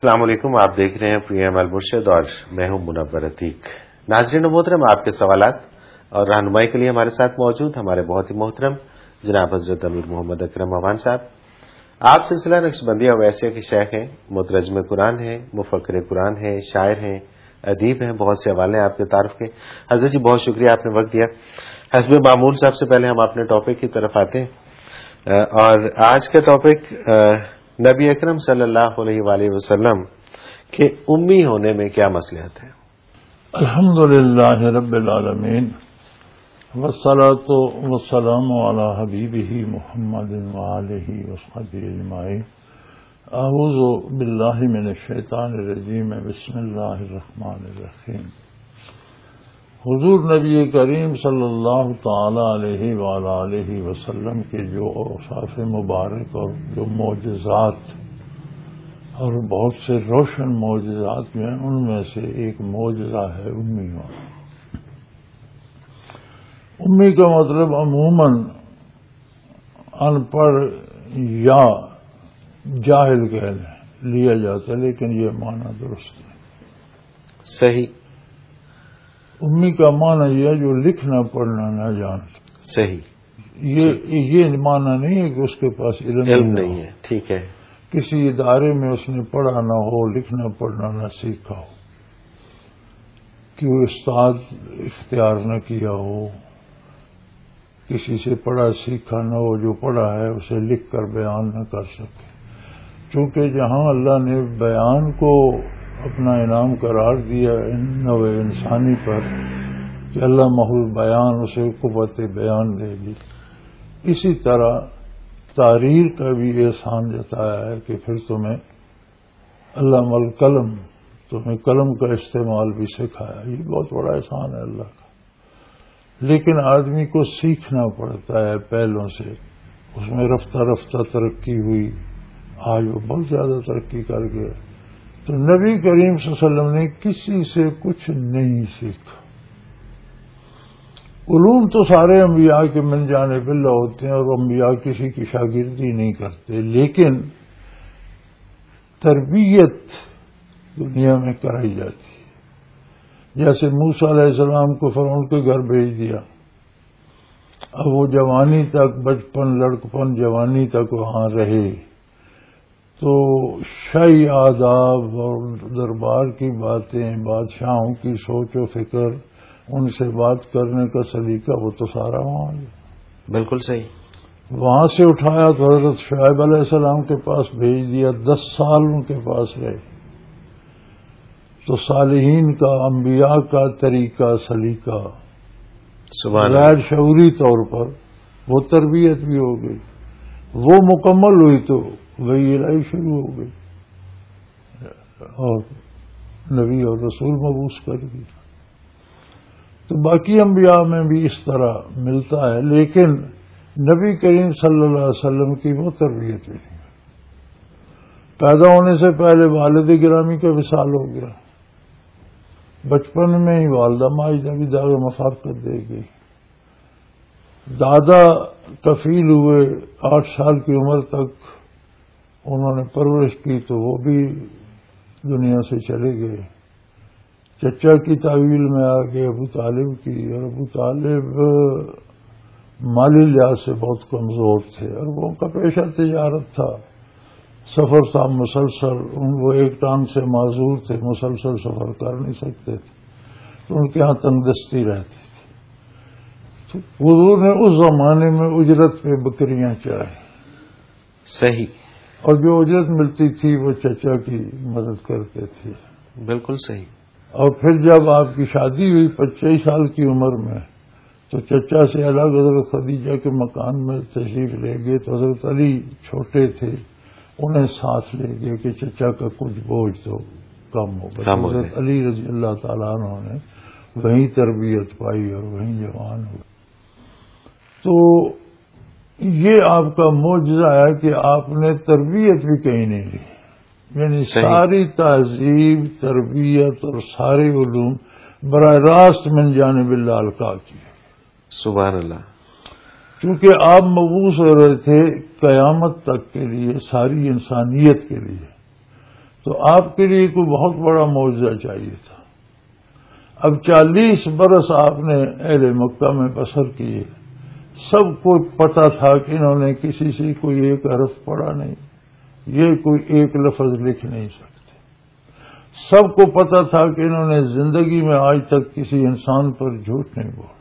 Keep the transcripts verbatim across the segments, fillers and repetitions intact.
السلام علیکم، آپ دیکھ رہے ہیں پی ایم المرشد اور میں ہوں منور عتیق۔ ناظرین محترم، آپ کے سوالات اور رہنمائی کے لیے ہمارے ساتھ موجود ہمارے بہت ہی محترم جناب حضرت امیر محمد اکرم عوان صاحب۔ آپ سلسلہ نقشبندیہ اویسیہ کے شیخ ہیں، مترجم قرآن ہیں، مفکر قرآن ہیں، شاعر ہیں، ادیب ہیں، بہت سے حوالے ہیں آپ کے تعارف کے۔ حضرت جی بہت شکریہ، آپ نے وقت دیا۔ حسب معمول صاحب سے پہلے ہم اپنے ٹاپک کی طرف آتے ہیں، اور آج کا ٹاپک نبی اکرم صلی اللہ علیہ وآلہ وسلم کے امی ہونے میں کیا مصلحت ہے؟ الحمدللہ رب العالمین والصلاۃ والسلام علی حبیبہ محمد وآلہ وصحبہ اجمعین۔ اعوذ باللہ من الشیطان الرجیم، بسم اللہ الرحمن الرحیم۔ حضور نبی کریم صلی اللہ تعالی علیہ وآلہ وسلم کے جو اوصاف مبارک اور جو معجزات اور بہت سے روشن معجزات میں ان میں سے ایک معجزہ ہے امی ہونا۔ امی کا مطلب عموماً ان پڑھ یا جاہل کہہ لیا جاتا ہے، لیکن یہ معنی درست ہے۔ صحیح۔ امی کا معنی یہ جو لکھنا پڑھنا نہ جانتا۔ صحیح۔ یہ یہ معنی نہیں ہے کہ اس کے پاس علم علم نہیں ہے، ٹھیک ہے۔ کسی ادارے میں اس نے پڑھا نہ ہو، لکھنا پڑھنا نہ سیکھا ہو، کہ وہ استاد اختیار نہ کیا ہو، کسی سے پڑھا سیکھا نہ ہو، جو پڑھا ہے اسے لکھ کر بیان نہ کر سکے۔ چونکہ جہاں اللہ نے بیان کو اپنا انعام قرار دیا نوع انسانی پر کہ اللہ محض بیان اسے قوت بیان دے گی، اسی طرح تحریر کا بھی احسان جتایا ہے کہ پھر تمہیں علم القلم، تمہیں قلم کا استعمال بھی سکھایا۔ یہ بہت بڑا احسان ہے اللہ کا، لیکن آدمی کو سیکھنا پڑتا ہے پہلوں سے، اس میں رفتہ رفتہ ترقی ہوئی، آج وہ بہت زیادہ ترقی کر گئے۔ تو نبی کریم صلی اللہ علیہ وسلم نے کسی سے کچھ نہیں سیکھا۔ علوم تو سارے انبیاء کے من جانب اللہ ہوتے ہیں اور انبیاء کسی کی شاگردی نہیں کرتے، لیکن تربیت دنیا میں کرائی جاتی ہے۔ جیسے موسیٰ علیہ السلام کو فرعون کے گھر بھیج دیا، اب وہ جوانی تک، بچپن، لڑکپن، جوانی تک وہاں رہے، تو شاہی آداب اور دربار کی باتیں، بادشاہوں کی سوچ و فکر، ان سے بات کرنے کا سلیقہ، وہ تو سارا وہاں ہے۔ بالکل صحیح۔ وہاں سے اٹھایا تو حضرت شعیب علیہ السلام کے پاس بھیج دیا، دس سال ان کے پاس رہے۔ تو صالحین کا، انبیاء کا طریقہ، سلیقہ، غیر شعوری طور پر وہ تربیت بھی ہو گئی، وہ مکمل ہوئی تو وہی الہی شروع ہو گئی اور نبی اور رسول مبعوث کر دی۔ تو باقی انبیاء میں بھی اس طرح ملتا ہے، لیکن نبی کریم صلی اللہ علیہ وسلم کی وہ تربیت بھی نہیں۔ پیدا ہونے سے پہلے والد گرامی کا وصال ہو گیا، بچپن میں ہی والدہ ماجدہ بھی داغ مفارقت دے گئی، دادا کفیل ہوئے، آٹھ سال کی عمر تک انہوں نے پرورش کی تو وہ بھی دنیا سے چلے گئے۔ چچا کی تعویل میں آ گئے ابو طالب کی، اور ابو طالب مالی لحاظ سے بہت کمزور تھے، اور وہ ان کا پیشہ تجارت تھا، سفر تھا مسلسل، ان وہ ایک ٹانگ سے معذور تھے، مسلسل سفر کر نہیں سکتے تھے، تو ان کے ہاں تنگدستی رہتی تھی۔ تو حضور نے اس زمانے میں اجرت پہ بکریاں چرائی۔ صحیح۔ اور جو اجرت ملتی تھی وہ چچا کی مدد کرتے تھے۔ بالکل صحیح۔ اور پھر جب آپ کی شادی ہوئی پچیس سال کی عمر میں، تو چچا سے الگ حضرت خدیجہ کے مکان میں تشریف لے گئے، تو حضرت علی چھوٹے تھے، انہیں ساتھ لے گئے کہ چچا کا کچھ بوجھ تو کم ہوگا۔ حضرت علی رضی اللہ تعالیٰ عنہ نے وہیں تربیت پائی اور وہیں جوان ہوئے۔ تو یہ آپ کا معجزہ ہے کہ آپ نے تربیت بھی کہیں نہیں لی، یعنی ساری تہذیب، تربیت اور سارے علوم براہ راست من جانب اللہ القا کی۔ سبحان اللہ۔ چونکہ آپ مبعوث ہو رہے تھے قیامت تک کے لیے، ساری انسانیت کے لیے، تو آپ کے لیے کوئی بہت بڑا معجزہ چاہیے تھا. اب چالیس برس آپ نے اہل مکہ میں بسر کیے، سب کو پتا تھا کہ انہوں نے کسی سے کوئی ایک حرف پڑھا نہیں، یہ کوئی ایک لفظ لکھ نہیں سکتے. سب کو پتا تھا کہ انہوں نے زندگی میں آج تک کسی انسان پر جھوٹ نہیں بولا.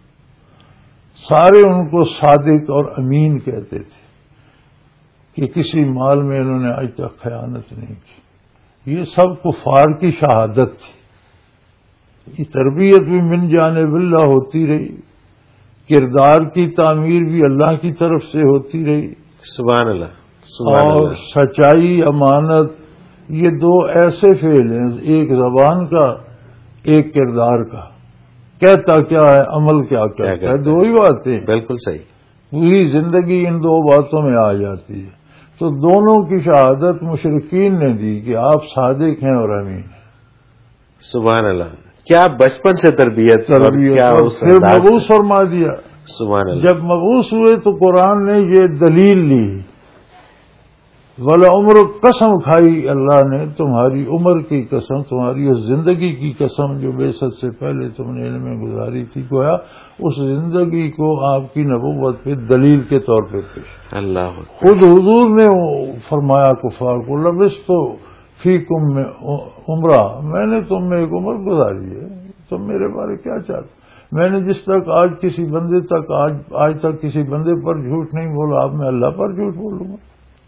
سارے ان کو صادق اور امین کہتے تھے کہ کسی مال میں انہوں نے آج تک خیانت نہیں کی. یہ سب کفار کی شہادت تھی. یہ تربیت بھی من جانب اللہ ہوتی رہی، کردار کی تعمیر بھی اللہ کی طرف سے ہوتی رہی. سبحان اللہ سبحان اور اللہ. سچائی، امانت، یہ دو ایسے فعل ہیں، ایک زبان کا ایک کردار کا. کہتا کیا ہے، عمل کیا کرتا ہے، دو ہی باتیں. بالکل صحیح. پوری زندگی ان دو باتوں میں آ جاتی ہے. تو دونوں کی شہادت مشرکین نے دی کہ آپ صادق ہیں اور امین ہیں. سبحان اللہ. کیا بچپن سے تربیت تربیت کیا اور اس پھر انداز مبعوث سے. فرما دیا. سبحان اللہ. جب مبعوث ہوئے تو قرآن نے یہ دلیل لی، وَلَعُمْرُ قسم کھائی اللہ نے، تمہاری عمر کی قسم، تمہاری اس زندگی کی قسم جو بعثت سے پہلے تم نے علم میں گزاری تھی. گویا اس زندگی کو آپ کی نبوت پہ دلیل کے طور پہ پیش. اللہ خود حضور نے فرمایا کفار کو، لبثت فیکم میں عمرہ، میں نے تم میں ایک عمر گزاری ہے، تم میرے بارے کیا چاہتے؟ میں نے جس تک آج کسی بندے تک آج آج تک کسی بندے پر جھوٹ نہیں بولا، اب میں اللہ پر جھوٹ بولوں گا.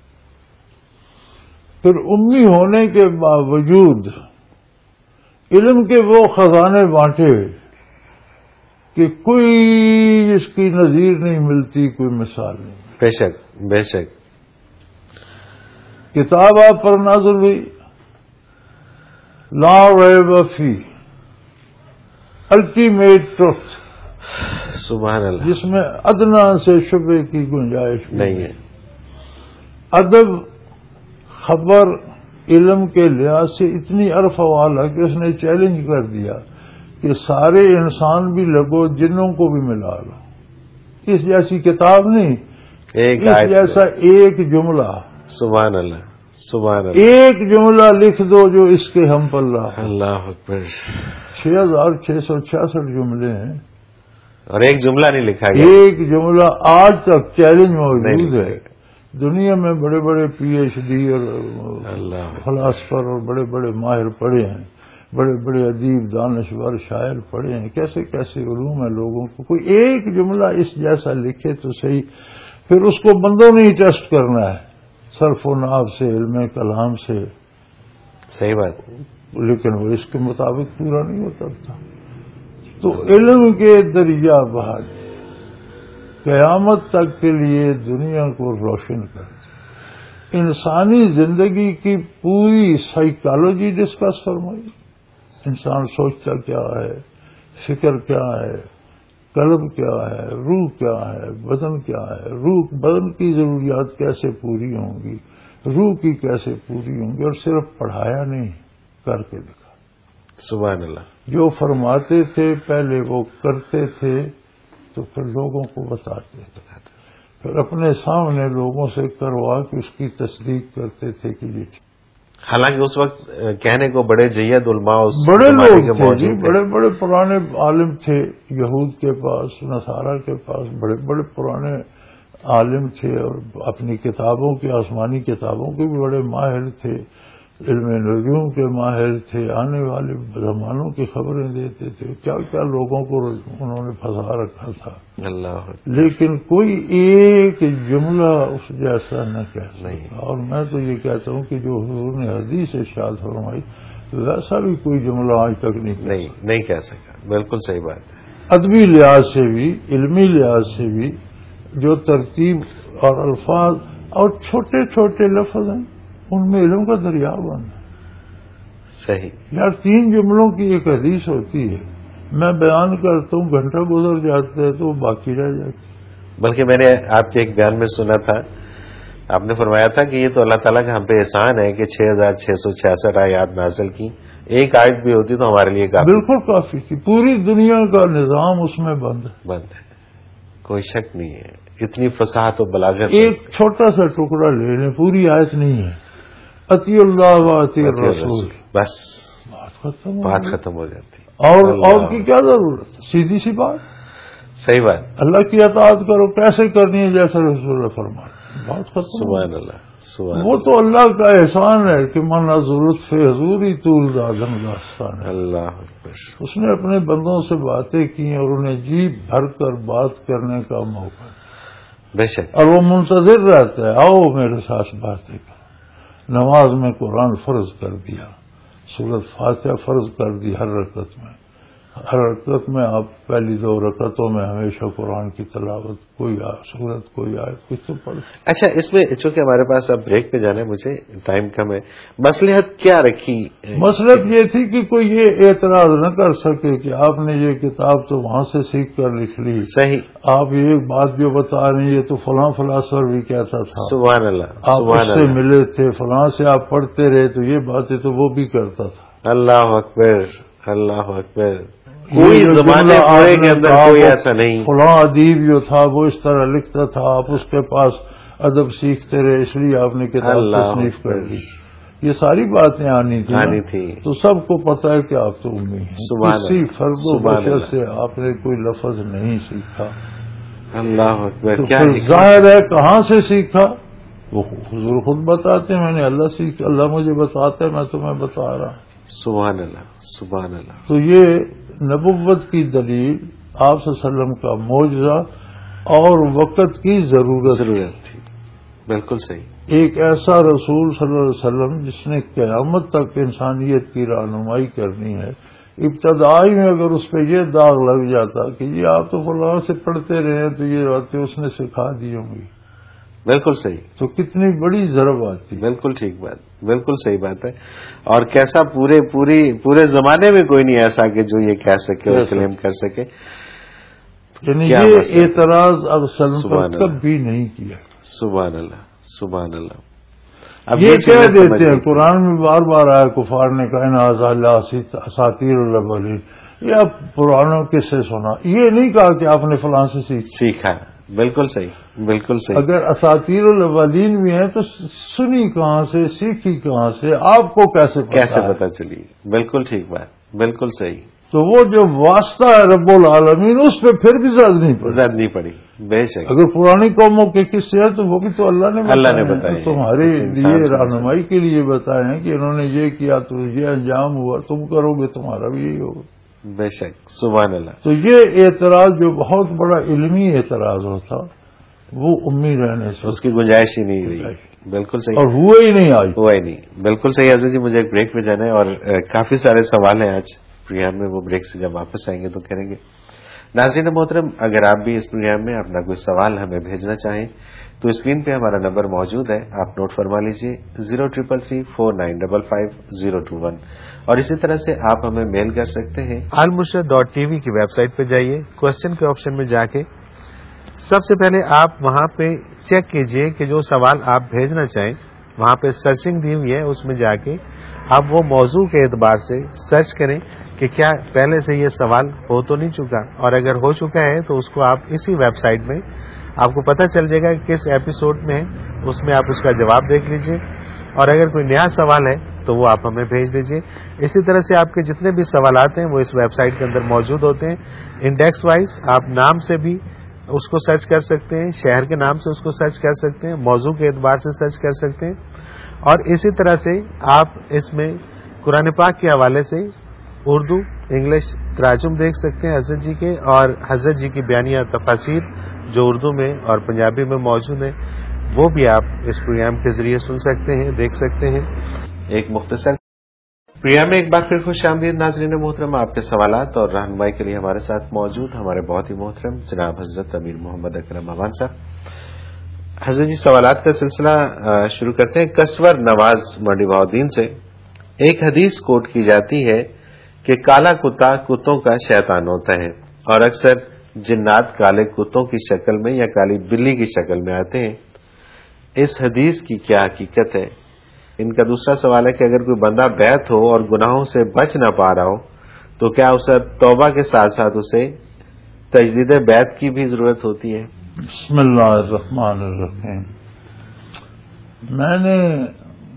پھر امی ہونے کے باوجود علم کے وہ خزانے بانٹے کہ کوئی اس کی نظیر نہیں ملتی، کوئی مثال نہیں. بے شک بے شک. کتاب آپ پر نازل ہوئی، لا ریب فی، الٹیمیٹ ٹروتھ، سبحان اللہ. جس میں ادنا سے شبے کی گنجائش نہیں ہے. ادب، خبر، علم کے لحاظ سے اتنی عرف والا کہ اس نے چیلنج کر دیا کہ سارے انسان بھی لگو، جنوں کو بھی ملا لو. اس جیسی کتاب نہیں، ایک اس جیسا ایک جملہ. سبحان اللہ سبحان اللہ. ایک جملہ لکھ دو جو اس کے ہم پلہ. اللہ اکبر. چھ ہزار چھ سو چھیاسٹھ جملے ہیں اور ایک جملہ نہیں لکھا گیا. ایک جملہ آج تک چیلنج موجود ہے. دنیا میں بڑے بڑے پی ایچ ڈی اور فلاسفر اور بڑے بڑے ماہر پڑھے ہیں، بڑے بڑے ادیب، دانشور، شاعر پڑھے ہیں، کیسے کیسے علوم ہیں لوگوں کو. کوئی ایک جملہ اس جیسا لکھے تو صحیح. پھر اس کو بندوں نے ہی ٹیسٹ کرنا ہے، صرف و نحو سے، علم کلام سے. صحیح بات. لیکن وہ اس کے مطابق پورا نہیں ہوتا تھا. تو علم کے دریا بہاد قیامت تک کے لیے دنیا کو روشن کر دے. انسانی زندگی کی پوری سائیکالوجی ڈسکس فرمائی. انسان سوچتا کیا ہے، فکر کیا ہے، قلب کیا ہے، روح کیا ہے، بدن کیا ہے، روح بدن کی ضروریات کیسے پوری ہوں گی، روح کی کیسے پوری ہوں گی. اور صرف پڑھایا نہیں، کر کے دکھا. سبحان اللہ. جو فرماتے تھے پہلے وہ کرتے تھے، تو پھر لوگوں کو بتاتے تھے، پھر اپنے سامنے لوگوں سے کروا کے اس کی تصدیق کرتے تھے کہ یہ ٹھیک. حالانکہ اس وقت کہنے کو بڑے جید علماء بڑے لوگ تھے جی، بڑے بڑے پرانے عالم تھے یہود کے پاس، نصارہ کے پاس بڑے بڑے پرانے عالم تھے، اور اپنی کتابوں کے، آسمانی کتابوں کے بھی بڑے ماہر تھے، علم نجوم کے ماہر تھے، آنے والے زمانوں کی خبریں دیتے تھے. کیا کیا لوگوں کو انہوں نے پھنسا رکھا تھا. اللہ. لیکن کوئی ایک جملہ اس جیسا نہ کہہ سکتا. اور میں تو یہ کہتا ہوں کہ جو حضور نے حدیث ارشاد فرمائی ویسا بھی کوئی جملہ آج تک نہیں نہیں نہیں کہہ سکا. بالکل صحیح بات ہے. ادبی لحاظ سے بھی، علمی لحاظ سے بھی، جو ترتیب اور الفاظ اور چھوٹے چھوٹے لفظ ہیں ان میں علم کا دریا بند ہے. صحیح. یار تین جملوں کی ایک حدیث ہوتی ہے، میں بیان کرتا ہوں، گھنٹہ گزر جاتا ہے تو وہ باقی رہ جاتی. بلکہ میں نے آپ کے ایک بیان میں سنا تھا، آپ نے فرمایا تھا کہ یہ تو اللہ تعالیٰ کا ہم پہ احسان ہے کہ چھ ہزار چھ سو چھیاسٹھ آیات نازل کی، ایک آیت بھی ہوتی تو ہمارے لیے کافی. بالکل کافی تھی. پوری دنیا کا نظام اس میں بند ہے. بند ہے، کوئی شک نہیں ہے. اتنی فصاحت و بلاغت. ایک چھوٹا سا ٹکڑا لے لیں، پوری آیت نہیں ہے، اطیع اللہ و اطیع الرسول، بس بات ختم بات ختم ہو جاتی. اور اور کی کیا ضرورت؟ سیدھی سی بات. صحیح بات. اللہ کی اطاعت کرو، کیسے کرنی ہے جیسے رسول اللہ فرمائے، بات ختم. سبحان اللہ سبحان وہ تو اللہ کا احسان ہے کہ من ضرورت سے حضوری طول دادن داستان ہے. اللہ اکبر. اس نے اپنے بندوں سے باتیں کی اور انہیں جی بھر کر بات کرنے کا موقع، بے شک، اور وہ منتظر رہتا ہے آؤ میرے ساتھ باتیں کرو. نماز میں قرآن فرض کر دیا، سورۃ فاتحہ فرض کر دی ہر رکعت میں. ہر رکعت میں آپ پہلی دو رکعتوں میں ہمیشہ قرآن کی تلاوت، کوئی سورت کوئی آیت کچھ تو پڑھ. اچھا، اس میں چونکہ ہمارے پاس اب بریک پہ جانا ہے، مجھے ٹائم کم ہے، مصلحت کیا رکھی؟ مصلحت یہ تھی کہ کوئی یہ اعتراض نہ کر سکے کہ آپ نے یہ کتاب تو وہاں سے سیکھ کر لکھ لی، صحیح، آپ یہ بات جو بتا رہے ہیں یہ تو فلاں فلاسفر بھی کہتا تھا، سبحان اللہ، آپ سبحان اس سے اللہ، ملے تھے، فلاں سے آپ پڑھتے رہے تو یہ باتیں تو وہ بھی کرتا تھا. اللہ اکبر اللہ اکبر. کوئی زمانے پورے کے اندر کوئی ایسا نہیں. فلاں ادیب جو تھا وہ اس طرح لکھتا تھا، آپ اس کے پاس ادب سیکھتے رہے اس لیے آپ نے کتاب تصنیف کر دی. یہ ساری باتیں آنی تھی آنی تھی تو سب کو پتا ہے کہ آپ تو امی ہیں. کسی فرد و بشر سے آپ نے کوئی لفظ نہیں سیکھا. اللہ اکبر. کیا ظاہر ہے کہاں سے سیکھا وہ حضور خود بتاتے ہیں، میں نے اللہ سیکھ اللہ مجھے بتاتا ہے، میں تمہیں بتا رہا ہوں. سبحان اللہ سبحان اللہ. تو یہ نبوت کی دلیل، آپ صلی اللہ علیہ وسلم کا معجزہ اور وقت کی ضرورت ضرورت تھی. بالکل صحیح. ایک ایسا رسول صلی اللہ علیہ وسلم جس نے قیامت تک انسانیت کی رہنمائی کرنی ہے، ابتدائی میں اگر اس پہ یہ داغ لگ جاتا کہ یہ آپ تو فلاں سے پڑھتے رہے تو یہ باتیں اس نے سکھا دی ہوں گی، بالکل صحیح، تو کتنی بڑی ضرب آتی. بالکل ٹھیک بات، بالکل صحیح بات ہے. اور کیسا پورے پوری پورے زمانے میں کوئی نہیں ایسا کہ جو یہ کہہ سکے اور کلیم کر سکے. یعنی یہ اعتراض اب سلم پر کبھی نہیں کیا. سبحان اللہ سبحان اللہ. اب یہ کہہ دیتے ہیں قرآن میں بار بار آیا کفار نے کہا اساطیر الاولین، یہ اب پرانوں کس سے سنا، یہ نہیں کہا کہ آپ نے فلاں سے سیکھا. بالکل صحیح بالکل صحیح. اگر اساطیر الاولین بھی ہیں تو سنی کہاں سے، سیکھی کہاں سے، آپ کو کیسے کیسے پتا چلی. بالکل ٹھیک بات، بالکل صحیح. تو وہ جو واسطہ ہے رب العالمین اس پہ پھر بھی زد نہیں پڑی زد نہیں پڑی. بے شک. اگر پرانی قوموں کے قصے ہیں تو وہ بھی تو اللہ نے اللہ نے بتایا، تمہارے لیے رہنمائی کے لیے بتائے ہیں کہ انہوں نے یہ کیا تو یہ انجام ہوا، تم کرو گے تمہارا بھی یہی ہوگا. بے شک سبحان اللہ. تو یہ اعتراض جو بہت بڑا علمی اعتراض ہوتا وہ امی رہنے سے اس کی گنجائش ہی نہیں رہی. بالکل صحیح. اور ہوئے ہی نہیں آج ہوا ہی نہیں. بالکل صحیح. عزیز جی مجھے ایک بریک پہ جانا ہے اور کافی سارے سوال ہیں آج پروگرام میں، وہ بریک سے جب واپس آئیں گے تو کریں گے. ناظرین محترم، اگر آپ بھی اس پروگرام میں اپنا کوئی سوال ہمیں بھیجنا چاہیں تو اسکرین پہ ہمارا نمبر موجود ہے، آپ نوٹ فرما لیجئے zero triple three four nine double five zero two one. اور اسی طرح سے آپ ہمیں میل کر سکتے ہیں المرشد ڈاٹ ٹی وی کی ویب سائٹ پہ جائیے، کوشچن کے آپشن میں جا کے سب سے پہلے آپ وہاں پہ چیک کیجئے کہ جو سوال آپ بھیجنا چاہیں وہاں پہ سرچنگ دی ہوئی ہے، اس میں جا کے آپ وہ موضوع کے اعتبار سے سرچ کریں کہ کیا پہلے سے یہ سوال ہو تو نہیں چکا، اور اگر ہو چکا ہے تو اس کو آپ اسی ویب سائٹ میں آپ کو پتہ چل جائے گا کہ کس ایپیسوڈ میں ہے، اس میں آپ اس کا جواب دیکھ لیجئے، اور اگر کوئی نیا سوال ہے تو وہ آپ ہمیں بھیج دیجئے. اسی طرح سے آپ کے جتنے بھی سوالات ہیں وہ اس ویب سائٹ کے اندر موجود ہوتے ہیں. انڈیکس وائز آپ نام سے بھی اس کو سرچ کر سکتے ہیں، شہر کے نام سے اس کو سرچ کر سکتے ہیں، موضوع کے اعتبار سے سرچ کر سکتے ہیں، اور اسی طرح سے آپ اس میں قرآن پاک کے حوالے سے اردو انگلش تراجم دیکھ سکتے ہیں حضرت جی کے، اور حضرت جی کی بیانیہ تفاسیر جو اردو میں اور پنجابی میں موجود ہیں وہ بھی آپ اس پروگرام کے ذریعے سن سکتے ہیں، دیکھ سکتے ہیں. ایک مختصر پروگرام میں ایک بار پھر خوش آمدید ناظرین محترم. آپ کے سوالات اور رہنمائی کے لیے ہمارے ساتھ موجود ہمارے بہت ہی محترم جناب حضرت امیر محمد اکرم امان صاحب. حضرت جی سوالات کا سلسلہ شروع کرتے ہیں. کسور نواز منڈی بہاؤدین سے ایک حدیث کوٹ کی جاتی ہے کہ کالا کتا کتوں کا شیطان ہوتا ہے، اور اکثر جنات کالے کتوں کی شکل میں یا کالی بلی کی شکل میں آتے ہیں. اس حدیث کی کیا حقیقت ہے؟ ان کا دوسرا سوال ہے کہ اگر کوئی بندہ بیعت ہو اور گناہوں سے بچ نہ پا رہا ہو تو کیا اسے توبہ کے ساتھ ساتھ اسے تجدید بیعت کی بھی ضرورت ہوتی ہے؟ بسم اللہ الرحمن الرحیم. میں نے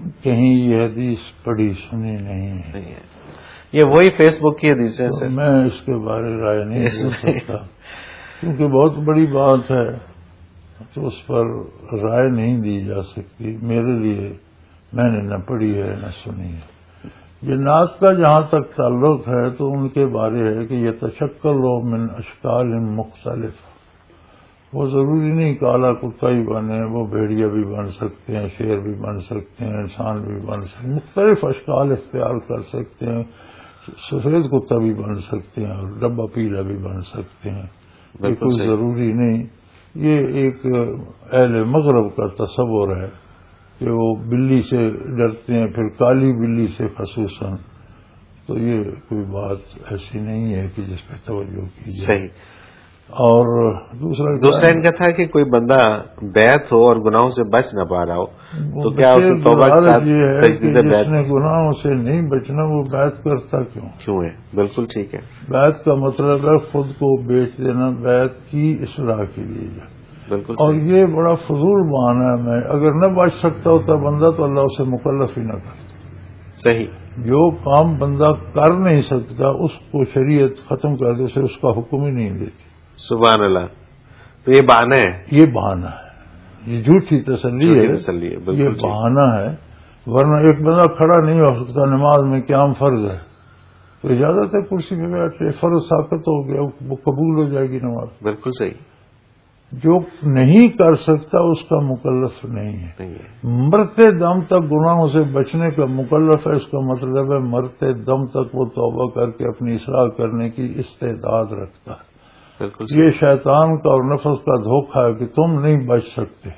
کہیں یہ حدیث پڑھی سنی نہیں ہے. یہ وہی فیس بک کی حدیثیں سر. میں اس کے بارے رائے نہیں دے سکتا کیونکہ بہت بڑی بات ہے تو اس پر رائے نہیں دی جا سکتی. میرے لیے میں نے نہ پڑھی ہے نہ سنی ہے. یہ نعت کا جہاں تک تعلق ہے تو ان کے بارے ہے کہ یہ تشکل و من اشکال مختلف. وہ ضروری نہیں کالا کتا ہی بنے، وہ بھیڑیا بھی بن سکتے ہیں، شیر بھی بن سکتے ہیں، انسان بھی بن سکتے ہیں، مختلف اشکال اختیار کر سکتے ہیں. سفید کتا بھی بن سکتے ہیں اور ڈبا پیلا بھی بن سکتے ہیں. یہ کوئی ضروری نہیں. یہ ایک اہل مغرب کا تصور ہے کہ وہ بلی سے ڈرتے ہیں، پھر کالی بلی سے خصوصاً. تو یہ کوئی بات ایسی نہیں ہے کہ جس پہ توجہ کی جائے. صحیح. اور دوسرا دوسرا ان کا تھا کہ کوئی بندہ بیعت ہو اور گناہوں سے بچ نہ پا رہا ہو تو کیا اس توبہ کے ساتھ تجدید بیعت؟ جس نے گناہوں سے نہیں بچنا وہ بیعت کرتا کیوں کیوں ہے؟ بالکل ٹھیک ہے. بیعت کا مطلب ہے خود کو بیچ دینا بیعت کی اصلاح کے لیے. بالکل. اور یہ بڑا فضول بہانہ ہے. میں اگر نہ بچ سکتا ہوتا بندہ تو اللہ اسے مکلف ہی نہ کرتا. صحیح. جو کام بندہ کر نہیں سکتا اس کو شریعت ختم کر دے، اسے اس کا حکم ہی نہیں دیتی. سبحان اللہ. تو یہ بہانہ ہے. یہ بہانہ ہے. یہ جھوٹی تسلی ہے. تسلی ہے. یہ بہانہ ہے. ورنہ ایک بندہ کھڑا نہیں ہو سکتا نماز میں، قیام فرض ہے تو اجازت ہے کرسی پہ بیٹھ کے، فرض ساقط ہو گیا، وہ قبول ہو جائے گی نماز. بالکل صحیح. جو نہیں کر سکتا اس کا مکلف نہیں ہے. مرتے دم تک گناہوں سے بچنے کا مکلف ہے. اس کا مطلب ہے مرتے دم تک وہ توبہ کر کے اپنی اصلاح کرنے کی استعداد رکھتا ہے. بالکل. یہ شیطان کا اور نفس کا دھوکہ ہے کہ تم نہیں بچ سکتے.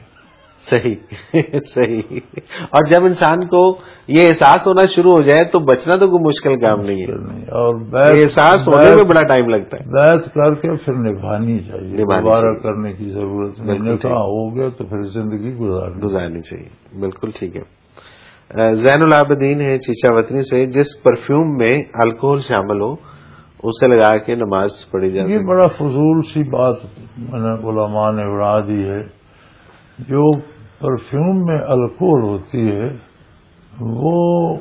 صحیح صحیح. اور جب انسان کو یہ احساس ہونا شروع ہو جائے تو بچنا تو کوئی مشکل کام نہیں ہے. اور احساس ہونے میں بڑا ٹائم لگتا ہے. بیعت کر کے پھر نبھانی چاہیے، دوبارہ کرنے کی ضرورت نہیں. نکاح ہو گیا تو پھر زندگی گزارنی چاہیے. بالکل ٹھیک ہے. زین العابدین ہے چیچا وطنی سے، جس پرفیوم میں الکوہل شامل ہو اسے لگا کے نماز پڑھی جائے. یہ بڑا فضول سی بات میں نے علماء نے اڑا دی ہے. جو پرفیوم میں الکوہل ہوتی ہے وہ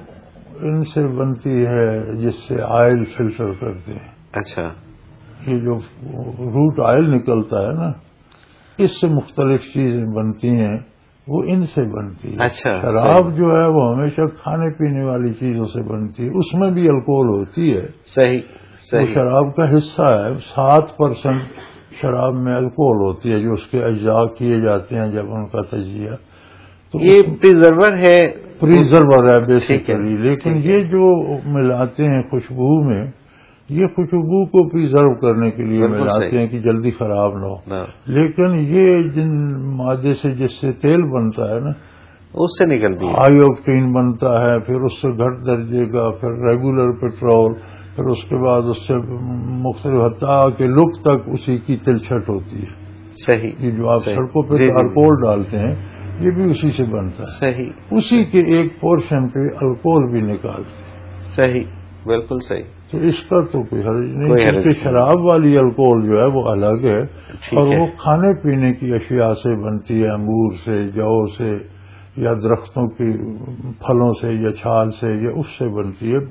ان سے بنتی ہے جس سے آئل فلٹر کرتے ہیں. اچھا. یہ جو روٹ آئل نکلتا ہے نا، اس سے مختلف چیزیں بنتی ہیں، وہ ان سے بنتی ہے. اچھا. شراب جو ہے وہ ہمیشہ کھانے پینے والی چیزوں سے بنتی ہے، اس میں بھی الکوہل ہوتی ہے. صحیح. وہ شراب کا حصہ ہے. سات پرسنٹ شراب میں الکوہل ہوتی ہے جو اس کے اجزاء کیے جاتے ہیں جب ان کا تجزیہ. تو یہ پریزرور ہے. پریزرور ہے بیسیکلی. لیکن یہ جو ملاتے ہیں خوشبو میں، یہ خوشبو کو پریزرو کرنے کے لیے ملاتے ہیں کہ جلدی خراب نہ ہو. لیکن یہ جن مادے سے جس سے تیل بنتا ہے نا، اس سے نکلتی ہے. ہائی آکٹین بنتا ہے، پھر اس سے گھٹ درجے کا، پھر ریگولر پیٹرول، پھر اس کے بعد اس سے مختلف حتیٰ کہ لک تک اسی کی تلچھٹ ہوتی ہے. صحیح. یہ جو آپ سڑکوں پہ چارکول ڈالتے ہیں یہ بھی اسی سے بنتا ہے. صحیح. اسی کے ایک پورشن پہ الکوہل بھی نکالتے ہیں. صحیح. بالکل صحیح. تو اس کا تو کوئی حرج نہیں. اس سے شراب والی الکوہل جو ہے وہ الگ ہے اور وہ کھانے پینے کی اشیاء سے بنتی ہے، انگور سے، جو سے، یا درختوں کی پھلوں سے، یا چھال سے، یا اس سے بنتی ہے.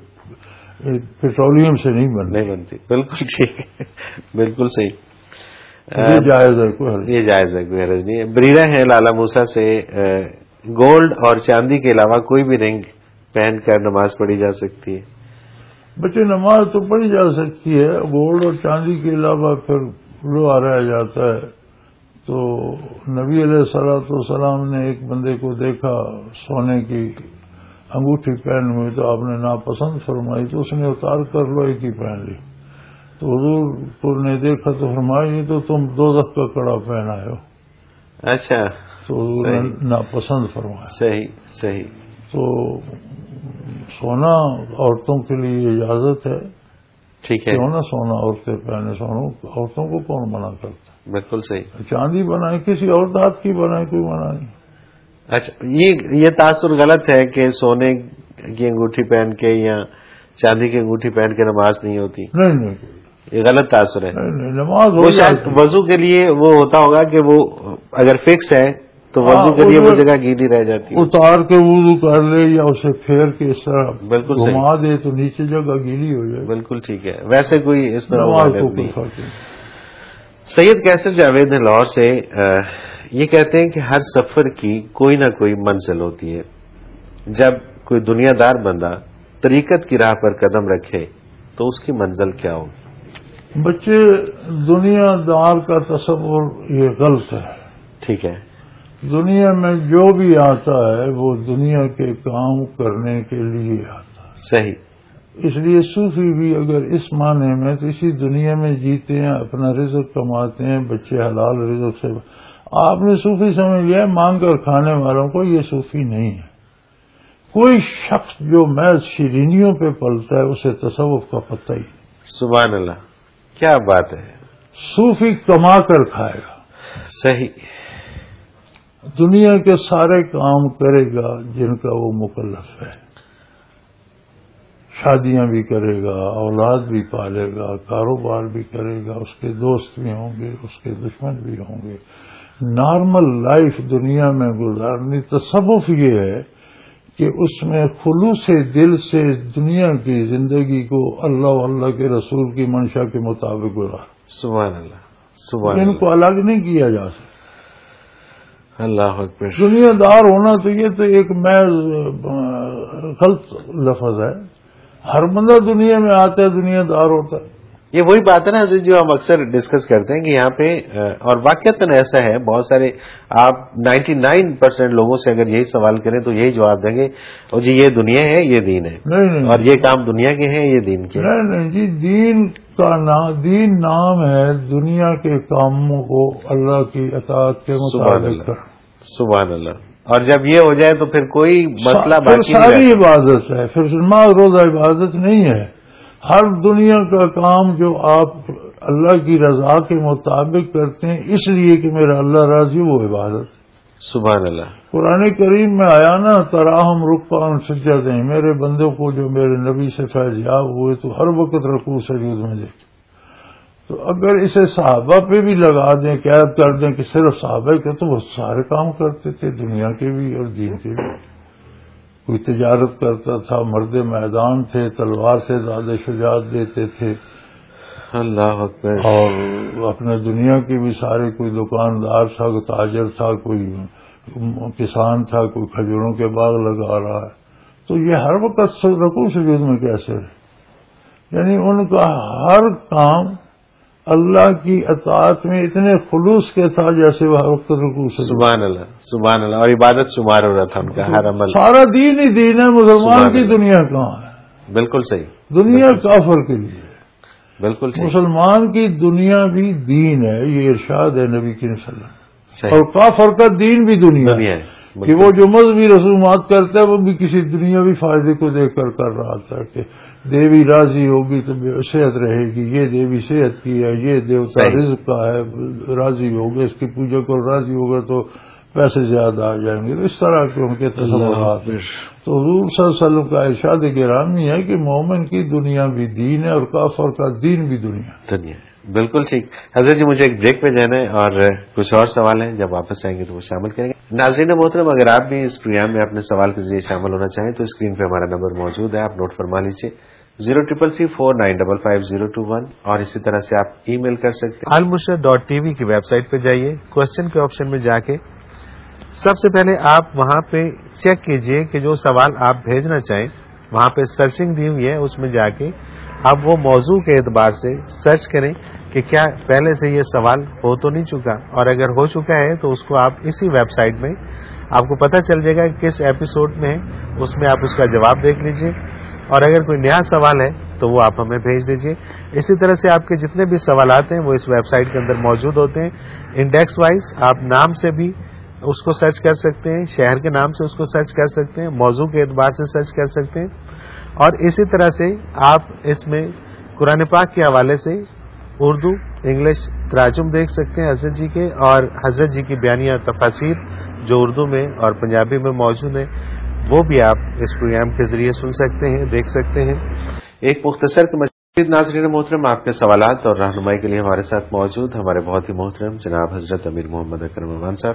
پیٹرولیم سے نہیں بنتی. نہیں بنتی. بالکل ٹھیک ہے. بالکل صحیح. یہ جائز ہے. کوئی یہ جائز ہے، کوئی حرج نہیں ہے. بریرہ ہے لالا موسا سے، گولڈ اور چاندی کے علاوہ کوئی بھی رنگ پہن کر نماز پڑھی جا سکتی ہے؟ بچے نماز تو پڑھی جا سکتی ہے. گولڈ اور چاندی کے علاوہ پھر لوہا رہ جاتا ہے. تو نبی علیہ الصلوۃ والسلام نے ایک بندے کو دیکھا سونے کی انگوٹھی پہن ہوئی تو آپ نے ناپسند فرمائی تو اس نے اتار کر لوہے کی پہن لی. تو حضور کو نے دیکھا تو فرمایا یہ تو تم دوزخ کا کڑا پہنا ہو. اچھا. تو حضور نے ناپسند فرمایا. صحیح صحیح. تو سونا عورتوں کے لیے اجازت ہے. ٹھیک ہے. کیوں نہ سونا عورتیں پہنے؟ سونا عورتوں کو کون منع کرتا؟ بالکل صحیح. چاندی بنائے، کسی اور دھات کی بنائے، کوئی منع نہیں. اچھا. یہ یہ تاثر غلط ہے کہ سونے کی انگوٹھی پہن کے یا چاندی کی انگوٹھی پہن کے نماز نہیں ہوتی. نہیں نہیں، یہ غلط تاثر ہے. نماز وہ شاید وضو کے لیے وہ ہوتا ہوگا کہ وہ اگر فکس ہے تو وضو کے لیے وہ جگہ گیلی رہ جاتی ہے. اتار کے وضو کر لے یا اسے پھیر کے اس طرح بالکل گھما دے تو نیچے جگہ گیلی ہو جائے. بالکل ٹھیک ہے. ویسے کوئی اس پر نہیں. نہیں. سید کیسر جاوید لاہور سے یہ کہتے ہیں کہ ہر سفر کی کوئی نہ کوئی منزل ہوتی ہے. جب کوئی دنیا دار بندہ طریقت کی راہ پر قدم رکھے تو اس کی منزل کیا ہوگی؟ بچے، دنیا دار کا تصور یہ غلط ہے. ٹھیک ہے. دنیا میں جو بھی آتا ہے وہ دنیا کے کام کرنے کے لیے آتا ہے. صحیح. اس لیے صوفی بھی اگر اس معنی میں تو اسی دنیا میں جیتے ہیں، اپنا رزق کماتے ہیں، بچے حلال رزق سے. آپ نے صوفی سمجھ لیا مانگ کر کھانے والوں کو، یہ صوفی نہیں ہے. کوئی شخص جو محض شیرینیوں پہ پلتا ہے اسے تصوف کا پتہ ہی نہیں. سبحان اللہ، کیا بات ہے. صوفی کما کر کھائے گا. صحیح. دنیا کے سارے کام کرے گا جن کا وہ مکلف ہے. شادیاں بھی کرے گا، اولاد بھی پالے گا، کاروبار بھی کرے گا، اس کے دوست بھی ہوں گے، اس کے دشمن بھی ہوں گے. نارمل لائف دنیا میں گزارنی. تصوف یہ ہے کہ اس میں خلوص دل سے دنیا کی زندگی کو اللہ اللہ کے رسول کی منشا کے مطابق گزار. سبحان اللہ. سبحان ان کو الگ نہیں کیا جا سکتا. اللہ اکبر. دنیا دار ہونا تو یہ تو ایک محض غلط لفظ ہے. ہر بندہ دنیا میں آتا ہے دنیا دار ہوتا ہے. یہ وہی بات ہے نا حضرت، جو ہم اکثر ڈسکس کرتے ہیں کہ یہاں پہ، اور واقعتاً ایسا ہے، بہت سارے آپ نائنٹی نائن پرسینٹ لوگوں سے اگر یہی سوال کریں تو یہی جواب دیں گے، اور جی یہ دنیا ہے، یہ دین ہے. نہیں نہیں، اور یہ کام دنیا کے ہیں، یہ دین کے. نہیں نہیں جی، دین کا نام، دین نام ہے دنیا کے کاموں کو اللہ کی اطاعت کے مطابق. سبحان اللہ. اور جب یہ ہو جائے تو پھر کوئی مسئلہ باقی نہیں. ساری عبادت ہے. پھر نماز روزہ عبادت نہیں ہے. ہر دنیا کا کام جو آپ اللہ کی رضا کے مطابق کرتے ہیں اس لیے کہ میرا اللہ راضی، وہ عبادت. سبحان اللہ. قرآن کریم میں آیا نا، تراہم رکعا سجدہ، میرے بندوں کو جو میرے نبی سے فیض یاب ہوئے تو ہر وقت رکوع سجود میں دیکھ. تو اگر اسے صحابہ پہ بھی لگا دیں، قید کر دیں کہ صرف صحابہ کے، تو وہ سارے کام کرتے تھے، دنیا کے بھی اور دین کے بھی. کوئی تجارت کرتا تھا، مرد میدان تھے، تلوار سے زیادہ شجاعت دیتے تھے. اللہ اکبر. اور اپنے دنیا کے بھی سارے، کوئی دکاندار تھا، کوئی تاجر تھا، کوئی کسان تھا، کوئی کھجوروں کے باغ لگا رہا ہے. تو یہ ہر وقت رکوع سجود میں کیسے ہے؟ یعنی ان کا ہر کام اللہ کی اطاعت میں اتنے خلوص کے تھا جیسے وہ ہر وقت رکوع سے. سبحان اللہ. سبحان اللہ. اور عبادت شمار ہو رہا تھا ان کا ہر عمل. سارا دین ہی دین ہے. مسلمان کی دنیا کہاں ہے؟ بالکل صحیح. دنیا کافر کے لیے. بالکل صحیح. مسلمان کی دنیا بھی دین ہے، یہ ارشاد ہے نبی کی صلی اللہ علیہ وسلم. اور کافر کا دین بھی دنیا ہے کہ وہ جو مذہبی رسومات کرتا ہے وہ بھی کسی دنیاوی فائدے کو دیکھ کر کر رہا تھا کہ دیوی راضی ہوگی تو صحت رہے گی، یہ دیوی صحت کی ہے، یہ دیوتا رزق کا ہے، راضی ہوگا، اس کی پوجا کو راضی ہوگا تو پیسے زیادہ آ جائیں گے. اس طرح کے ان کے تصورات. تو حضور صلی اللہ علیہ وسلم کا ارشاد گرامی ہے کہ مومن کی دنیا بھی دین ہے اور کافر کا دین بھی دنیا دنیا ہے. بالکل ٹھیک. حضرت جی مجھے ایک بریک پہ جانا ہے اور کچھ اور سوال ہیں، جب واپس آئیں گے تو وہ شامل کریں گے. ناظرین محترم، اگر آپ بھی اس پروگرام میں اپنے سوال کے ذریعے شامل ہونا چاہیں تو اسکرین پہ ہمارا نمبر موجود ہے، آپ نوٹ فرما لیجیے، zero triple three four nine double five zero two one. اور اسی طرح سے آپ ای میل کر سکتے ہیں. المشرق ڈاٹ ٹی وی کی ویب سائٹ پہ جائیے، کوشچن کے آپشن میں جا کے سب سے پہلے آپ وہاں پہ چیک کیجئے کہ جو سوال آپ بھیجنا چاہیں، وہاں پہ سرچنگ دی ہوئی ہے، اس میں جا کے آپ وہ موضوع کے اعتبار سے سرچ کریں کہ کیا پہلے سے یہ سوال ہو تو نہیں چکا، اور اگر ہو چکا ہے تو اس کو آپ اسی ویب سائٹ میں آپ کو پتہ چل جائے گا کہ کس ایپیسوڈ میں ہے، اس میں آپ اس کا جواب دیکھ لیجئے، اور اگر کوئی نیا سوال ہے تو وہ آپ ہمیں بھیج دیجئے. اسی طرح سے آپ کے جتنے بھی سوالات ہیں وہ اس ویب سائٹ کے اندر موجود ہوتے ہیں. انڈیکس وائز آپ نام سے بھی اس کو سرچ کر سکتے ہیں، شہر کے نام سے اس کو سرچ کر سکتے ہیں، موضوع کے اعتبار سے سرچ کر سکتے ہیں، اور اسی طرح سے آپ اس میں قرآن پاک کے حوالے سے اردو انگلش تراجم دیکھ سکتے ہیں حضرت جی کے، اور حضرت جی کی بیانیہ تفاسیر جو اردو میں اور پنجابی میں موجود ہیں وہ بھی آپ اس پروگرام کے ذریعے سن سکتے ہیں، دیکھ سکتے ہیں. ایک مختصر کے مزید ناظرین محترم، آپ کے سوالات اور رہنمائی کے لیے ہمارے ساتھ موجود ہمارے بہت ہی محترم جناب حضرت امیر محمد اکرم عوان صاحب.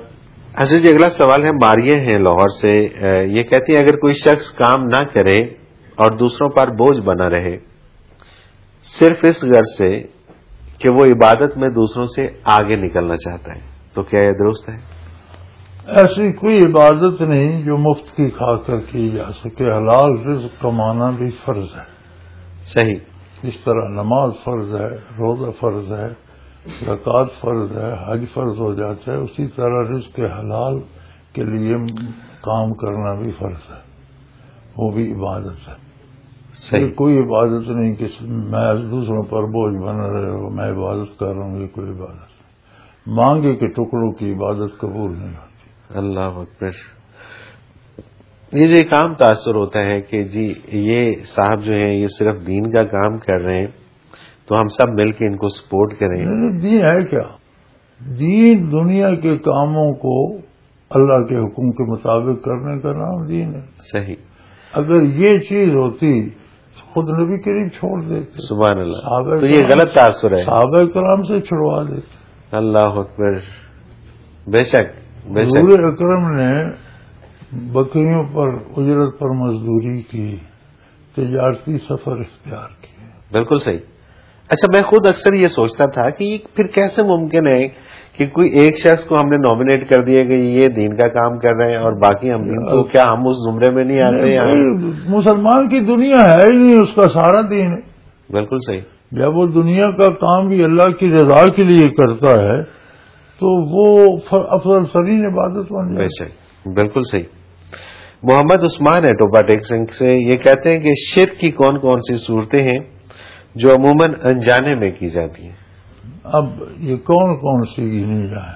حضرت جی اگلا سوال ہے ماریہ ہیں لاہور سے، یہ کہتی ہیں اگر کوئی شخص کام نہ کرے اور دوسروں پر بوجھ بنا رہے صرف اس غرض سے کہ وہ عبادت میں دوسروں سے آگے نکلنا چاہتا ہے تو کیا یہ درست ہے؟ ایسی کوئی عبادت نہیں جو مفت کی کھا کر کی جا سکے. حلال رزق کمانا بھی فرض ہے. صحیح. اس طرح نماز فرض ہے، روزہ فرض ہے، زکوٰۃ فرض ہے، حج فرض ہو جاتا ہے، اسی طرح رزق حلال کے لیے کام کرنا بھی فرض ہے، وہ بھی عبادت ہے. صحیح. کوئی عبادت نہیں کہ میں دوسروں پر بوجھ بنا رہے ہو میں عبادت کر رہا ہوں، یہ کوئی عبادت نہیں. مانگے کے ٹکڑوں کی عبادت قبول نہیں ہوتی. اللہ اکبر. یہ جو ایک عام تاثر ہوتا ہے کہ جی یہ صاحب جو ہیں یہ صرف دین کا کام کر رہے ہیں تو ہم سب مل کے ان کو سپورٹ کریں. دین ہے کیا؟ دین دنیا کے کاموں کو اللہ کے حکم کے مطابق کرنے کا نام دین ہے. صحیح. اگر یہ چیز ہوتی خود نبی کریم چھوڑ دیتے. سبحان اللہ. تو یہ غلط تاثر ہے. صحابہ کرام سے چھڑوا دیتے. اللہ اکبر. بے شک بے شک. حضور اکرم نے بکریوں پر اجرت پر مزدوری کی، تجارتی سفر اختیار کیے. بالکل صحیح. اچھا میں خود اکثر یہ سوچتا تھا کہ یہ پھر کیسے ممکن ہے کہ کوئی ایک شخص کو ہم نے نامینیٹ کر دیا کہ یہ دین کا کام کر رہے ہیں اور باقی ہم دین تو کیا ہم اس زمرے میں نہیں آتے؟ مسلمان کی دنیا ہے ہی نہیں، اس کا سارا دین ہے. بالکل صحیح. جب وہ دنیا کا کام بھی اللہ کی رضا کے لیے کرتا ہے تو وہ افضل ترین عبادت بن جائے. بے شک بالکل صحیح. محمد عثمان ہے ٹوپا ٹیک سنگھ سے، یہ کہتے ہیں کہ شرک کی کون کون سی صورتیں ہیں جو عموماً انجانے میں کی جاتی ہیں؟ اب یہ کون کون سی گنی جائے؟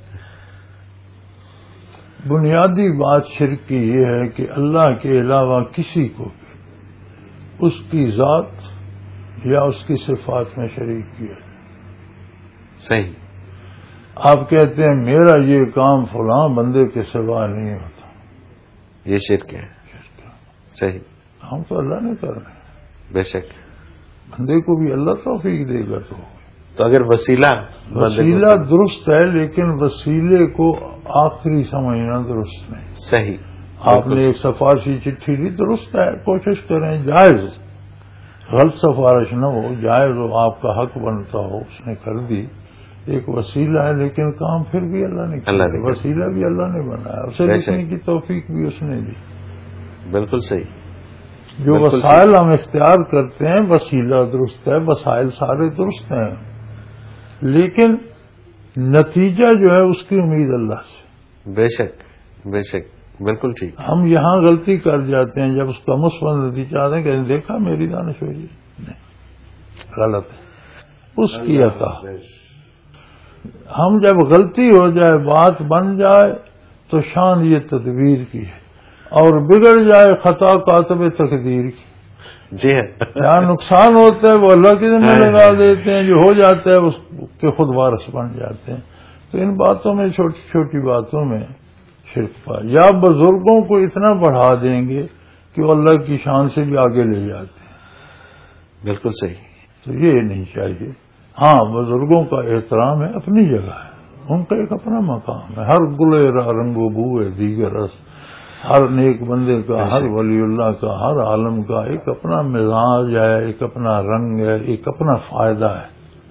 بنیادی بات شرک کی یہ ہے کہ اللہ کے علاوہ کسی کو بھی اس کی ذات یا اس کی صفات میں شریک کیا. صحیح. آپ کہتے ہیں میرا یہ کام فلاں بندے کے سوا نہیں ہوتا، یہ شرک ہے. صحیح. ہم تو اللہ نے کر رہے ہیں. بے شک. بندے کو بھی اللہ توفیق دے گا. تو تو اگر وسیلہ وسیلہ درست ہے لیکن وسیلے کو آخری سمجھنا درست نہیں. صحیح. آپ نے ایک سفارشی چٹھی دی، درست ہے، کوشش کریں، جائز، غلط سفارش نہ ہو، جائز ہو، آپ کا حق بنتا ہو، اس نے کر دی. ایک وسیلہ ہے لیکن کام پھر بھی اللہ نے کیا، وسیلہ بھی اللہ نے بنایا، اسے لکھنے کی توفیق بھی اس نے دی. بالکل صحیح. جو وسائل ہم اختیار کرتے ہیں وسیلہ درست ہے، وسائل سارے درست ہیں، لیکن نتیجہ جو ہے اس کی امید اللہ سے. بے شک بے شک بالکل ٹھیک. ہم یہاں غلطی کر جاتے ہیں جب اس کا مثبت نتیجہ آتے ہیں کہ دیکھا میری دانشوری نہیں، غلط ہے، اس کی عطا. ہم جب غلطی ہو جائے بات بن جائے تو شان یہ تدبیر کی ہے، اور بگڑ جائے خطا کاتب تقدیر کی. جی ہاں. جہاں نقصان ہوتا ہے وہ اللہ کے ذمہ لگا دیتے ہیں، جو ہو جاتا ہے اس کے خود وارث بن جاتے ہیں. تو ان باتوں میں چھوٹی چھوٹی باتوں میں شرک پا، یا بزرگوں کو اتنا بڑھا دیں گے کہ وہ اللہ کی شان سے بھی آگے لے جاتے ہیں. بالکل صحیح. تو یہ نہیں چاہیے. ہاں بزرگوں کا احترام ہے، اپنی جگہ ہے، ان کا ایک اپنا مقام ہے. ہر گلے رنگ و بو ہے دیگر رس، ہر نیک بندے کا، ہر ولی اللہ کا، ہر عالم کا ایک اپنا مزاج ہے، ایک اپنا رنگ ہے، ایک اپنا فائدہ ہے.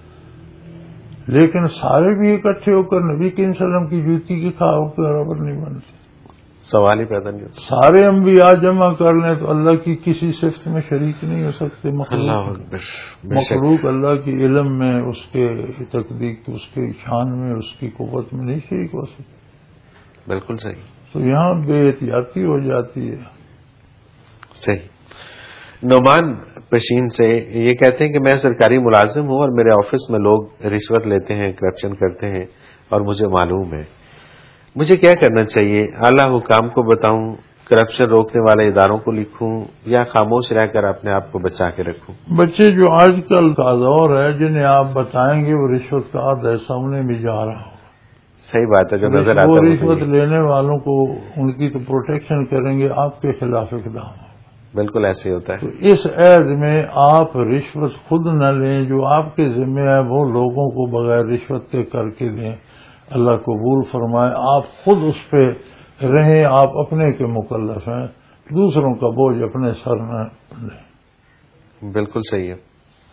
لیکن سارے بھی اکٹھے ہو کر نبی کریم صلی اللہ علیہ وسلم کی جوتی کے کھاؤ کے برابر نہیں بنتے. سوال ہی پیدا نہیں ہوتا. سارے انبیاء جمع کر لیں تو اللہ کی کسی صفت میں شریک نہیں ہو سکتے. مخلوق مخلوق اللہ کی علم میں، اس کے تقدیق، اس کے شان میں، اس کی قوت میں نہیں شریک ہو سکتے. بالکل صحیح. تو یہاں بے احتیاطی ہو جاتی ہے. صحیح. نعمان پشین سے یہ کہتے ہیں کہ میں سرکاری ملازم ہوں اور میرے آفس میں لوگ رشوت لیتے ہیں، کرپشن کرتے ہیں اور مجھے معلوم ہے. مجھے کیا کرنا چاہیے؟ اعلیٰ حکام کو بتاؤں، کرپشن روکنے والے اداروں کو لکھوں، یا خاموش رہ کر اپنے آپ کو بچا کے رکھوں؟ بچے جو آج کل کا دور ہے جنہیں آپ بتائیں گے وہ رشوت کا عادت سامنے بھی جا رہا ہو. صحیح بات ہے. جو نظر آتا ہے وہ رشوت لینے والوں کو ان کی تو پروٹیکشن کریں گے، آپ کے خلاف اقدام ہو. بالکل ایسے ہی ہوتا ہے. تو اس عہد میں آپ رشوت خود نہ لیں، جو آپ کے ذمہ ہے وہ لوگوں کو بغیر رشوت کے کر کے دیں. اللہ قبول فرمائے. آپ خود اس پہ رہیں, آپ اپنے کے مکلف ہیں, دوسروں کا بوجھ اپنے سر نہ لیں. بالکل صحیح ہے.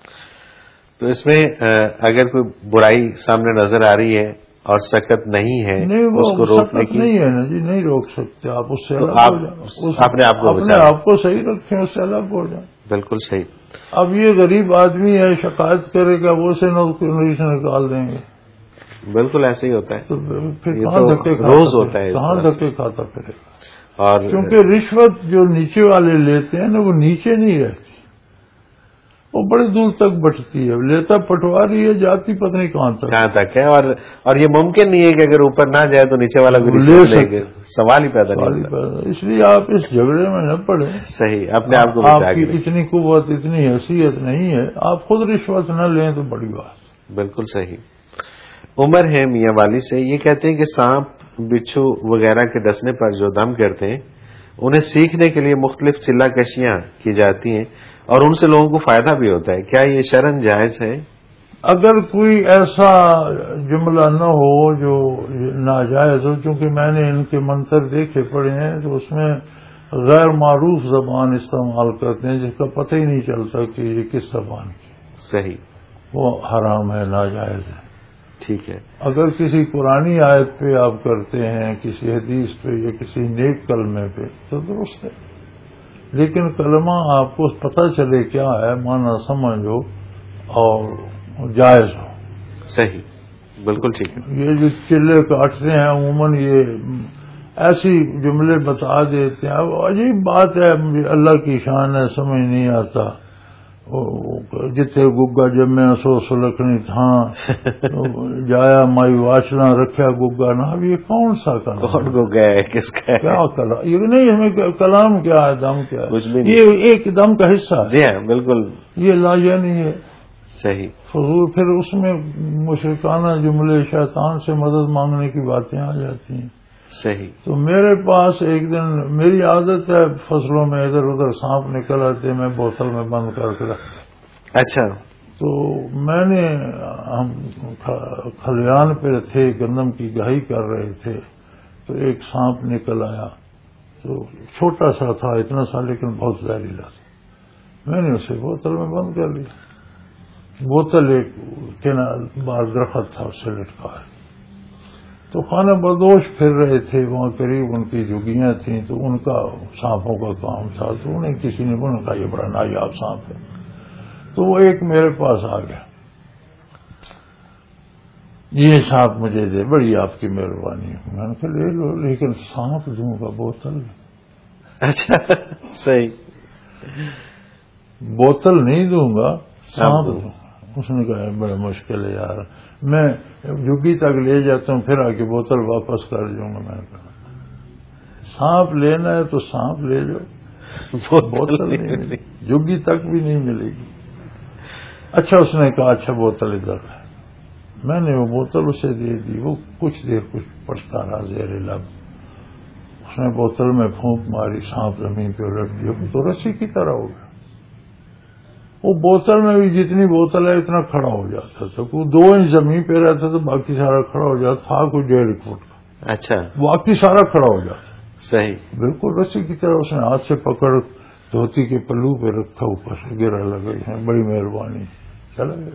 تو اس میں اگر کوئی برائی سامنے نظر آ رہی ہے اور سخت نہیں ہے, نہیں وہ اس کو روکنے کی نہیں ہے نا جی, نہیں روک سکتے آپ. اس سے الگ آپ ہو جائیں, اپنے آپ کو اپنے آپ کو صحیح رکھیں, اس سے الگ ہو جائیں. بالکل صحیح. اب یہ غریب آدمی ہے, شکایت کرے گا, وہ سے نوکری سے نکال دیں گے. بالکل ایسے ہی ہوتا ہے. تو پھر یہ کہاں تو دھکے روز ہوتا ہے, کہاں دھکے کھاتا پھرے گا. اور کیونکہ رشوت جو نیچے والے لیتے ہیں نا, وہ نیچے نہیں رہتی, وہ بڑی دور تک بٹتی ہے. لیتا پٹواری ہے, جاتی پتہ نہیں کہاں تک کہاں تک ہے. اور اور یہ ممکن نہیں ہے کہ اگر اوپر نہ جائے تو نیچے والا بھی لے لے گا, سوال ہی پیدا نہیں ہوتا. اس لیے آپ اس جھگڑے میں نہ پڑیں. صحیح, اپنے آپ کو آپ بچا کی کے. اتنی قوت, اتنی حیثیت نہیں ہے, آپ خود رشوت نہ لیں تو بڑی بات. بالکل صحیح. عمر ہے میاں والی سے, یہ کہتے ہیں کہ سانپ, بچھو وغیرہ کے ڈسنے پر جو دم کرتے ہیں, انہیں سیکھنے کے لیے مختلف چلا کشیاں کی جاتی ہیں اور ان سے لوگوں کو فائدہ بھی ہوتا ہے. کیا یہ شرعاً جائز ہے؟ اگر کوئی ایسا جملہ نہ ہو جو ناجائز ہو, چونکہ میں نے ان کے منتر دیکھے پڑے ہیں تو اس میں غیر معروف زبان استعمال کرتے ہیں جس کا پتہ ہی نہیں چلتا کہ یہ کس زبان کی. صحیح. وہ حرام ہے, ناجائز ہے. ٹھیک ہے. اگر کسی قرآنی آیت پہ آپ کرتے ہیں, کسی حدیث پہ یا کسی نیک کلمے پہ تو درست ہے, لیکن کلمہ آپ کو پتہ چلے کیا ہے, معنی سمجھو اور جائز ہو. صحیح, بالکل ٹھیک ہے. یہ جو چلے کاٹتے ہیں عموماً یہ ایسی جملے بتا دیتے ہیں, عجیب بات ہے. مجھے اللہ کی شان ہے, سمجھ نہیں آتا. جتنے گگا جب میں سو سلکھنی تھا جایا مائی واچنا رکھا گگا نا. اب یہ کون سا کلام, کون گگا ہے, کس کا ہے, کیا کلام یہ نہیں, ہمیں کلام کیا ہے, دم کیا ہے, یہ ایک دم کا حصہ ہے. جی ہاں بالکل, یہ لاجانی ہے. صحیح. فضول. پھر اس میں مشرکانہ جملے, شیطان سے مدد مانگنے کی باتیں آ جاتی ہیں. صحیح. تو میرے پاس ایک دن, میری عادت ہے فصلوں میں ادھر ادھر سانپ نکل آتے, میں بوتل میں بند کر کے رکھتا. اچھا. تو میں نے, ہم کھلیان پہ تھے, گندم کی گہائی کر رہے تھے, تو ایک سانپ نکل آیا. تو چھوٹا سا تھا, اتنا سا, لیکن بہت زہریلا تھا. میں نے اسے بوتل میں بند کر لیا. بوتل ایک بار درخت تھا, اس سے لٹکا ہے. تو خانہ بدوش پھر رہے تھے, وہاں قریب ان کی جھگیاں تھیں, تو ان کا سانپوں کا کام تھا. تو انہیں کسی نے بولا کہا یہ بڑا نایاب سانپ ہے. تو وہ ایک میرے پاس آ گیا, یہ سانپ مجھے دے, بڑی آپ کی مہربانی. میں نے کہا لے لو, لیکن سانپ دوں گا, بوتل. اچھا صحیح. بوتل نہیں دوں گا, سانپ دوں گا. اس نے کہا بڑا مشکل ہے یار, میں جھگی تک لے جاتا ہوں, پھر آ کے بوتل واپس کر دوں گا. میں نے کہا سانپ لینا ہے تو سانپ لے لو, بوتل نہیں ملے, جھگی تک بھی نہیں ملے گی. اچھا, اس نے کہا اچھا بوتل ادھر ہے. میں نے وہ بوتل اسے دے دی. وہ کچھ دیر کچھ پڑتا رہا زیر لب. اس نے بوتل میں پھونک ماری, سانپ زمین پہ الٹ دیا, تو رسی کی طرح ہو گیا. وہ بوتل میں بھی جتنی بوتل ہے اتنا کھڑا ہو جاتا تھا. کوئی دو انچ زمین پہ رہتا تو باقی سارا کھڑا ہو جاتا تھا. کوئی ڈیڑھ فٹ کا, اچھا, باقی سارا کھڑا ہو جاتا. صحیح. بالکل رسی کی طرح. اس نے ہاتھ سے پکڑ دھوتی کے پلو پہ رکھا, اوپر سے گرا لگا, بڑی مہربانی, چلا گیا.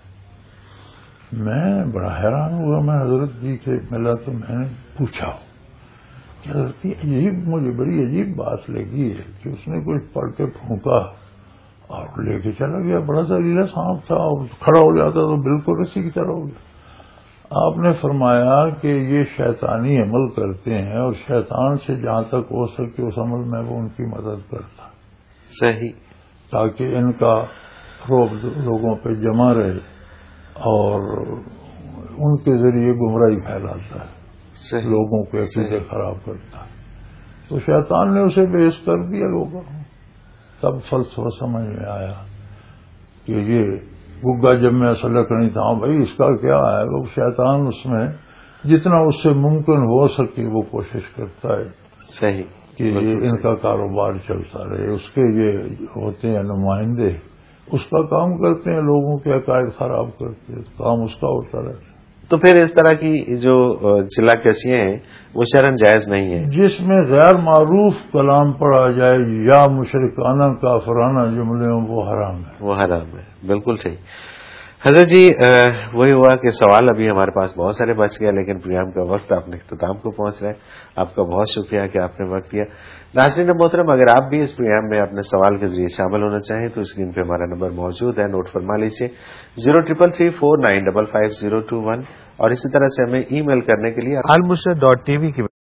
میں بڑا حیران ہوا. میں حضرت جی سے ملا تو میں نے پوچھا کہ حضرت عجیب, مجھے بڑی عجیب بات لگی ہے کہ اس نے کچھ پڑھ کے پھونکا اور لے کے چلا گیا. بڑا زہریلا سانپ تھا, اور کھڑا ہو جاتا تو بالکل رسی کی طرح ہو گیا. آپ نے فرمایا کہ یہ شیطانی عمل کرتے ہیں, اور شیطان سے جہاں تک ہو سکے اس عمل میں وہ ان کی مدد کرتا. صحیح. تاکہ ان کا روب لوگوں پہ جمع رہے اور ان کے ذریعے گمراہی پھیلاتا ہے, صحیح. لوگوں کے عقیدے خراب کرتا ہے. تو شیطان نے اسے بیعص کر دیا لوگوں کو. تب فلسفہ سمجھ میں آیا کہ یہ گگا جب میں سلک نہیں تھا, بھائی اس کا کیا ہے. وہ شیطان اس میں جتنا اس سے ممکن ہو سکے وہ کوشش کرتا ہے. صحیح. کہ یہ ان کا کاروبار چلتا رہے. اس کے یہ ہوتے ہیں نمائندے, اس کا کام کرتے ہیں, لوگوں کے عقائد خراب کرتے ہیں, کام اس کا ہوتا رہتا ہے. تو پھر اس طرح کی جو چلا کشیاں ہیں وہ شرعن جائز نہیں ہے. جس میں غیر معروف کلام پڑھا جائے یا مشرکانہ کافرانہ جملے ہوں وہ حرام ہے. وہ حرام ہے. بالکل صحیح. حضرت جی وہی ہوا کہ سوال ابھی ہمارے پاس بہت سارے بچ گئے لیکن پروگرام کا وقت اپنے اختتام کو پہنچ رہا ہے. آپ کا بہت شکریہ کہ آپ نے وقت دیا. ناظرین محترم اگر آپ بھی اس پروگرام میں اپنے سوال کے ذریعے شامل ہونا چاہیں تو اسکرین پہ ہمارا نمبر موجود ہے, نوٹ فرما لیجیے zero triple three four nine double five zero two one, اور اسی طرح سے ہمیں ای میل کرنے کے لیے آل بشرا ڈاٹ ٹی وی کی